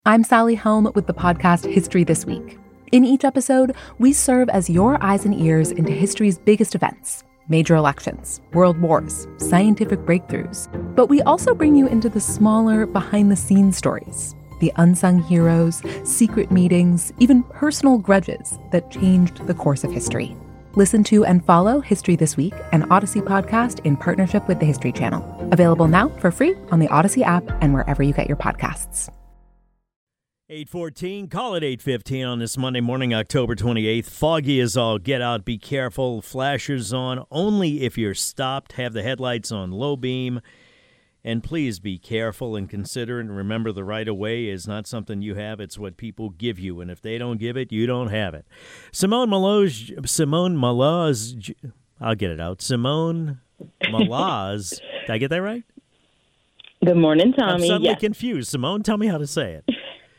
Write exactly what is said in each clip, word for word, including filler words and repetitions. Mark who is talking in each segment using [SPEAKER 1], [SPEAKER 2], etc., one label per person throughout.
[SPEAKER 1] I'm Sally Helm with the podcast History This Week. In each episode, we serve as your eyes and ears into history's biggest events, major elections, world wars, scientific breakthroughs. But we also bring you into the smaller, behind-the-scenes stories, the unsung heroes, secret meetings, even personal grudges that changed the course of history. Listen to and follow History This Week, an Odyssey podcast in partnership with the History Channel. Available now for free on the Odyssey app and wherever you get your podcasts.
[SPEAKER 2] eight fourteen, call it eight fifteen on this Monday morning, October twenty-eighth. Foggy as all get out. Be careful. Flashers on only if you're stopped. Have the headlights on low beam. And please be careful and considerate. And remember, the right-of-way is not something you have. It's what people give you. And if they don't give it, you don't have it. Simone Malaz, Simone Malaz, I'll get it out. Simone Malaz. Did I get that right?
[SPEAKER 3] Good morning, Tommy.
[SPEAKER 2] I'm suddenly
[SPEAKER 3] yes.
[SPEAKER 2] confused. Simone, tell me how to say it.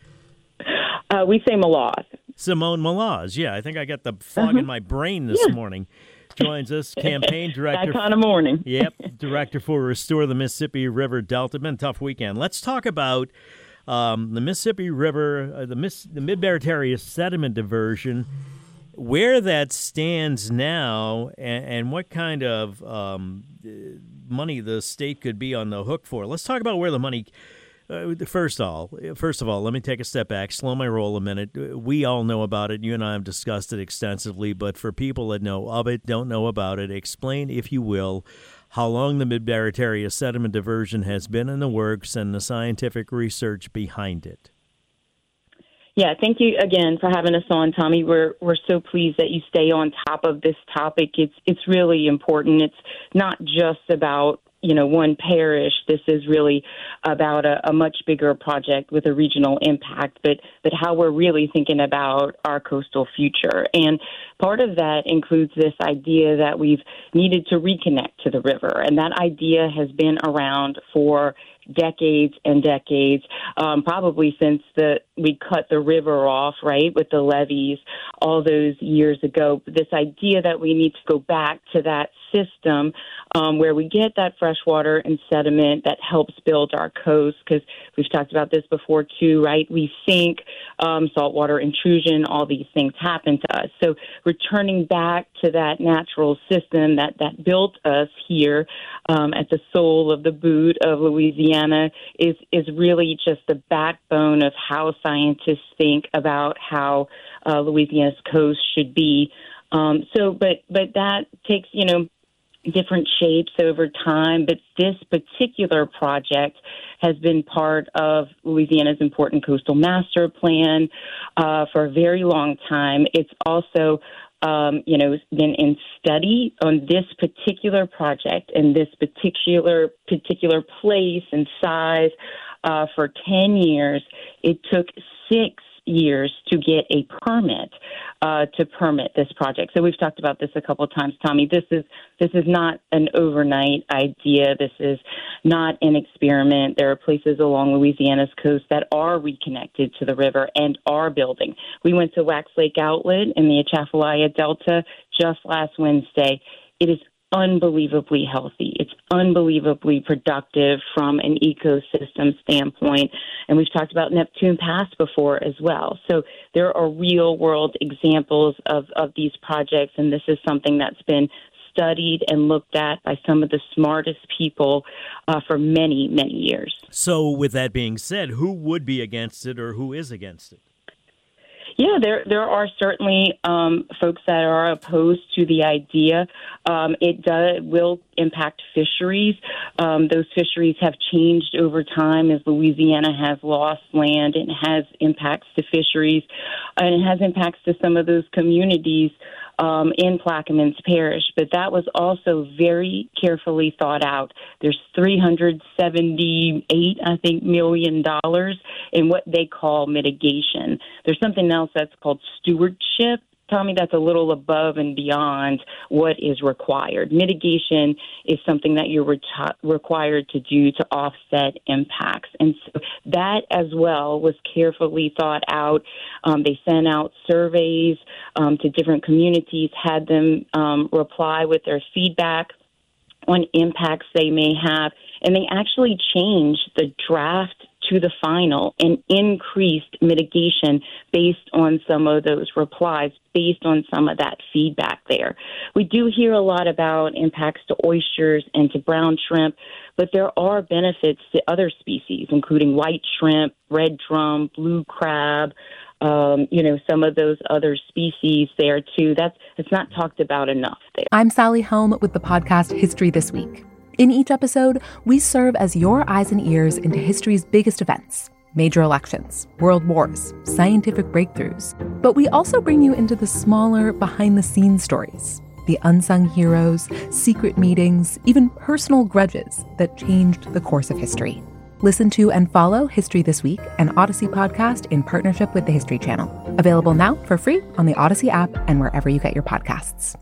[SPEAKER 3] Uh, we say Malaz.
[SPEAKER 2] Simone Malaz. Yeah, I think I got the fog
[SPEAKER 3] uh-huh.
[SPEAKER 2] in my brain this
[SPEAKER 3] yeah.
[SPEAKER 2] morning. Joins us, campaign director.
[SPEAKER 3] That kind of morning.
[SPEAKER 2] Yep, director for Restore the Mississippi River Delta. Been a tough weekend. Let's talk about um, the Mississippi River, uh, the, Miss, the Mid-Barataria sediment diversion, where that stands now, and, and what kind of um, money the state could be on the hook for. Let's talk about where the money. Uh, first of all, first of all, let me take a step back, slow my roll a minute. We all know about it. You and I have discussed it extensively, but for people that know of it, don't know about it, explain, if you will, how long the Mid-Barataria sediment diversion has been in the works and the scientific research behind it.
[SPEAKER 3] Yeah, thank you again for having us on, Tommy. We're we're so pleased that you stay on top of this topic. It's it's really important. It's not just about you know, one parish. This is really about a, a much bigger project with a regional impact, but but how we're really thinking about our coastal future. And part of that includes this idea that we've needed to reconnect to the river. And that idea has been around for decades and decades, um, probably since the we cut the river off, right, with the levees all those years ago. This idea that we need to go back to that system um, where we get that fresh water and sediment that helps build our coast, because we've talked about this before too, right? We sink, um, saltwater intrusion, all these things happen to us. So returning back to that natural system that, that built us here um, at the sole of the boot of Louisiana is, is really just the backbone of how scientists think about how uh, Louisiana's coast should be. Um, so, but but that takes, you know, different shapes over time. But this particular project has been part of Louisiana's important coastal master plan uh, for a very long time. It's also Um, you know, been in study on this particular project and this particular particular place and size uh, for ten years. It took six years to get a permit uh, to permit this project. So we've talked about this a couple of times, Tommy. This is this is not an overnight idea. This is not an experiment. There are places along Louisiana's coast that are reconnected to the river and are building. We went to Wax Lake Outlet in the Atchafalaya Delta just last Wednesday. It is unbelievably healthy. It's unbelievably productive from an ecosystem standpoint. And we've talked about Neptune Pass before as well. So there are real world examples of, of these projects. And this is something that's been studied and looked at by some of the smartest people uh, for many, many years.
[SPEAKER 2] So with that being said, who would be against it or who is against it?
[SPEAKER 3] Yeah, there there are certainly um, folks that are opposed to the idea. Um, it does, will impact fisheries. Um, those fisheries have changed over time as Louisiana has lost land. It has impacts to fisheries, and it has impacts to some of those communities um, in Plaquemines Parish. But that was also very carefully thought out. There's three hundred seventy-eight, I think, million dollars in what they call mitigation. There's something else that's called stewardship. Tommy, that's a little above and beyond what is required. Mitigation is something that you're reti- required to do to offset impacts. And so that as well was carefully thought out. Um, they sent out surveys um, to different communities, had them um, reply with their feedback on impacts they may have. And they actually changed the draft to the final and increased mitigation based on some of those replies, based on some of that feedback there. We do hear a lot about impacts to oysters and to brown shrimp, but there are benefits to other species, including white shrimp, red drum, blue crab, um, you know, some of those other species there too. That's it's not talked about enough there.
[SPEAKER 1] I'm Sally Helm with the podcast History This Week. In each episode, we serve as your eyes and ears into history's biggest events, major elections, world wars, scientific breakthroughs. But we also bring you into the smaller, behind-the-scenes stories, the unsung heroes, secret meetings, even personal grudges that changed the course of history. Listen to and follow History This Week, an Odyssey podcast in partnership with the History Channel. Available now for free on the Odyssey app and wherever you get your podcasts.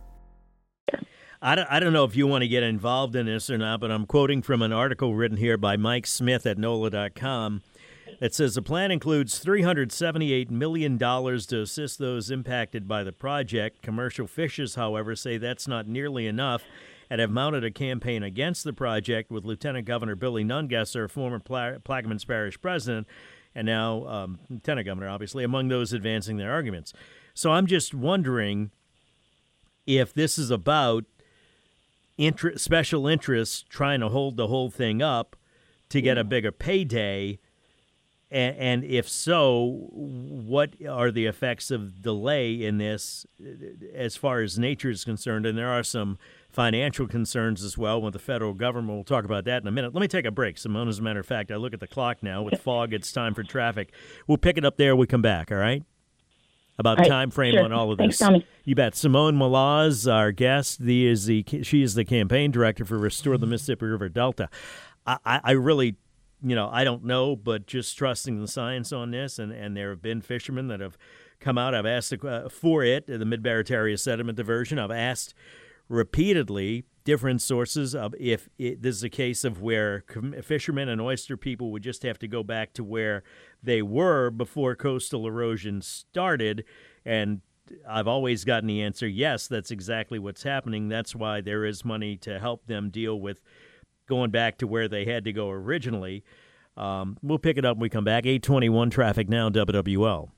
[SPEAKER 2] I don't, I don't know if you want to get involved in this or not, but I'm quoting from an article written here by Mike Smith at N O L A dot com that says the plan includes three hundred seventy-eight million dollars to assist those impacted by the project. Commercial fishers, however, say that's not nearly enough and have mounted a campaign against the project, with Lieutenant Governor Billy Nungesser, former Pla- Plaquemines Parish president, and now um, Lieutenant Governor, obviously, among those advancing their arguments. So I'm just wondering if this is about Inter- special interests trying to hold the whole thing up to get a bigger payday, and, and if so, what are the effects of delay in this as far as nature is concerned? And there are some financial concerns as well with the federal government. We'll talk about that in a minute. Let me take a break, Simone. As a matter of fact, I look at the clock now. With fog, it's time for traffic. We'll pick it up there. We come back, all right? About
[SPEAKER 3] all right,
[SPEAKER 2] time frame
[SPEAKER 3] sure.
[SPEAKER 2] on all of
[SPEAKER 3] Thanks,
[SPEAKER 2] this.
[SPEAKER 3] Tommy.
[SPEAKER 2] You bet. Simone Maloz, our guest, the is the she is the campaign director for Restore the Mississippi River Delta. I, I, I really, you know, I don't know, but just trusting the science on this, and, and there have been fishermen that have come out. I've asked uh, for it, the Mid-Barataria sediment diversion. I've asked repeatedly different sources of if it, this is a case of where fishermen and oyster people would just have to go back to where they were before coastal erosion started. And I've always gotten the answer, yes, that's exactly what's happening. That's why there is money to help them deal with going back to where they had to go originally. Um, we'll pick it up when we come back. eight twenty-one traffic now, W W L.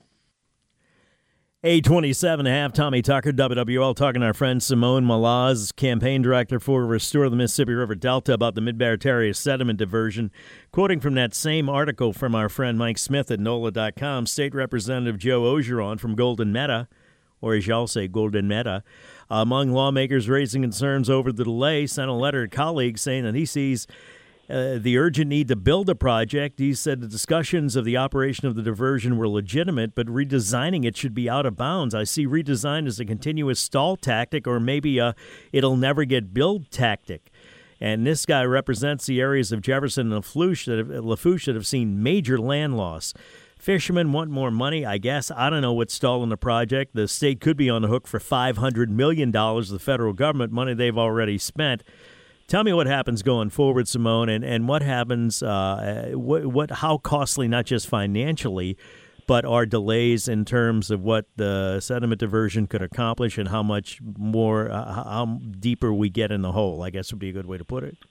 [SPEAKER 2] eight twenty-seven and a half, Tommy Tucker, W W L, talking to our friend Simone Maloz, campaign director for Restore the Mississippi River Delta, about the Mid-Barataria sediment diversion. Quoting from that same article from our friend Mike Smith at N O L A dot com, State Representative Joe Ogeron from Golden Meta, or as y'all say, Golden Meta, among lawmakers raising concerns over the delay, sent a letter to colleagues saying that he sees Uh, the urgent need to build a project. He said the discussions of the operation of the diversion were legitimate, but redesigning it should be out of bounds. I see redesign as a continuous stall tactic, or maybe a it'll never get built tactic. And this guy represents the areas of Jefferson and Lafourche that have, Lafourche that have seen major land loss. Fishermen want more money, I guess. I don't know what's stalling the project. The state could be on the hook for five hundred million dollars of the federal government, money they've already spent. Tell me what happens going forward, Simone, and, and what happens, uh, what, what, how costly, not just financially, but are delays in terms of what the sediment diversion could accomplish and how much more, uh, how deeper we get in the hole, I guess would be a good way to put it.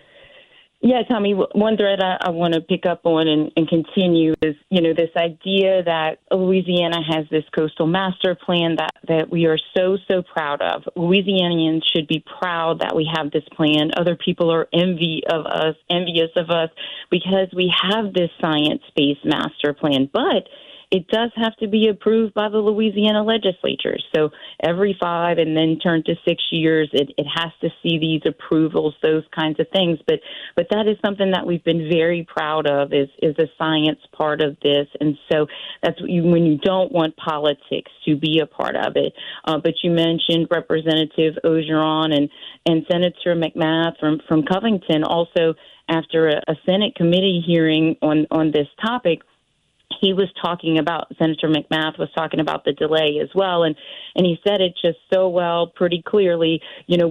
[SPEAKER 3] Yeah, Tommy, one thread I, I want to pick up on and, and continue is, you know, this idea that Louisiana has this coastal master plan that, that we are so, so proud of. Louisianians should be proud that we have this plan. Other people are envy of us, envious of us because we have this science-based master plan. But it does have to be approved by the Louisiana legislature. So every five and then turn to six years, it, it has to see these approvals, those kinds of things. But but that is something that we've been very proud of is, is the science part of this. And so that's what you, when you don't want politics to be a part of it. Uh, but you mentioned Representative Ogeron and, and Senator McMath from, from Covington also after a, a Senate committee hearing on, on this topic. He was talking about, Senator McMath was talking about the delay as well, and, and he said it just so well, pretty clearly. You know,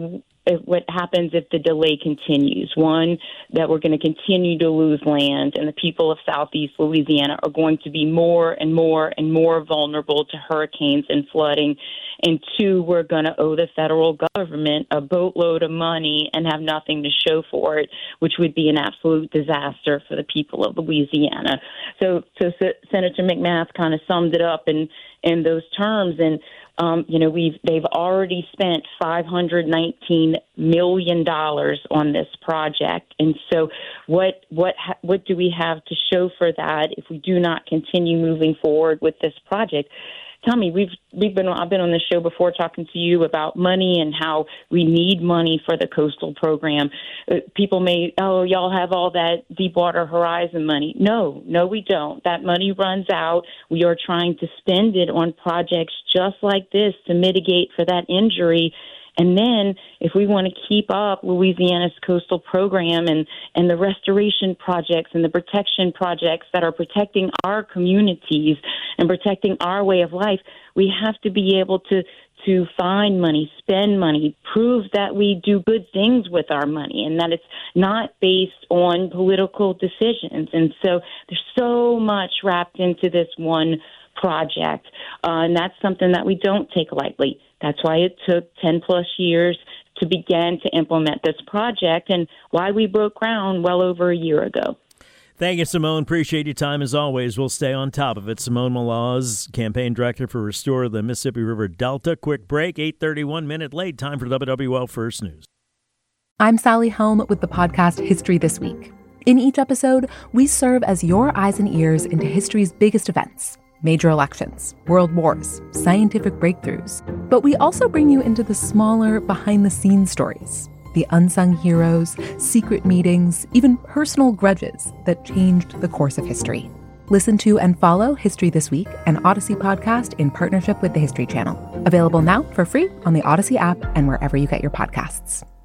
[SPEAKER 3] if what happens if the delay continues. One, that we're going to continue to lose land, and the people of Southeast Louisiana are going to be more and more and more vulnerable to hurricanes and flooding. And two, we're going to owe the federal government a boatload of money and have nothing to show for it, which would be an absolute disaster for the people of Louisiana. So, so Senator McMath kind of summed it up in, in those terms. And, um, you know, we've they've already spent five hundred nineteen million dollars on this project. And so what what ha- what do we have to show for that if we do not continue moving forward with this project? Tommy, we've we've been I've been on this show before talking to you about money and how we need money for the coastal program. Uh, people may, oh, y'all have all that Deepwater Horizon money. No, no, we don't. That money runs out. We are trying to spend it on projects just like this to mitigate for that injury. And then if we want to keep up Louisiana's coastal program and, and the restoration projects and the protection projects that are protecting our communities and protecting our way of life, we have to be able to, to find money, spend money, prove that we do good things with our money and that it's not based on political decisions. And so there's so much wrapped into this one project, uh, and that's something that we don't take lightly. That's why it took ten plus years to begin to implement this project and why we broke ground well over a year ago.
[SPEAKER 2] Thank you, Simone. Appreciate your time as always. We'll stay on top of it. Simone Maloz, Campaign Director for Restore the Mississippi River Delta. Quick break, eight thirty-one, minute late. Time for W W L First News.
[SPEAKER 1] I'm Sally Helm with the podcast History This Week. In each episode, we serve as your eyes and ears into history's biggest events. Major elections, world wars, scientific breakthroughs. But we also bring you into the smaller, behind-the-scenes stories, the unsung heroes, secret meetings, even personal grudges that changed the course of history. Listen to and follow History This Week, an Odyssey podcast in partnership with the History Channel. Available now for free on the Odyssey app and wherever you get your podcasts.